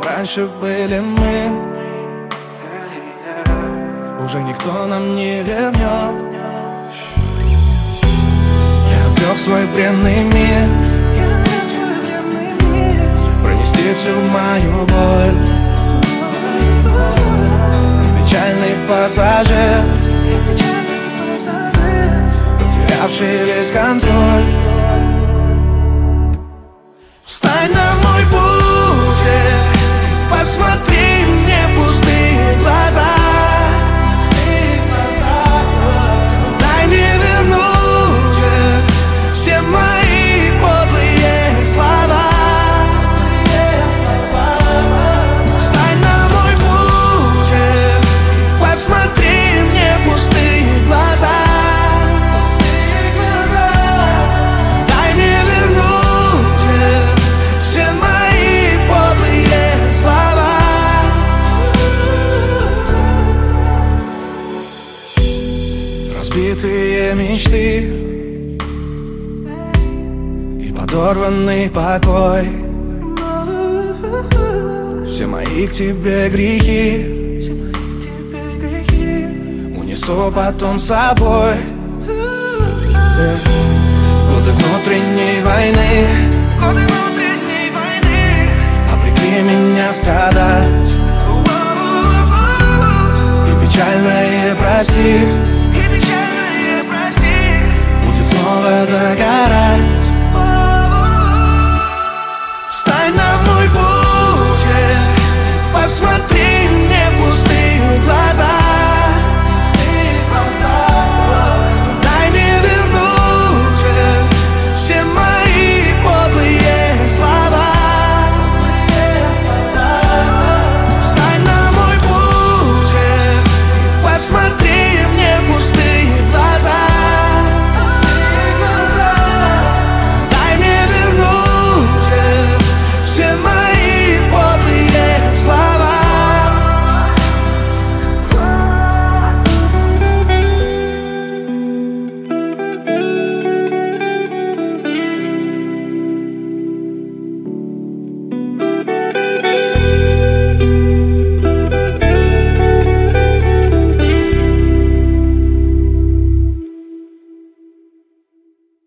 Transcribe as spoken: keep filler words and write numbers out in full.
раньше были мы, уже никто нам не вернет. Я обрел свой бренный мир, пронести всю мою боль. И печальный пассажир, потерявший весь контроль. Встань на мой путь, посмотри мне в пустые глаза. Дай мне вернуть все мои подлые слова. Встань на мой путь, посмотри мне в пустые глаза. Дай мне вернуть все мои подлые слова. Разбитые мечты и подорванный покой, все мои к тебе грехи унесу потом с собой. Годы внутренней войны обрекли меня страдать. И печальное прости будет снова догорать.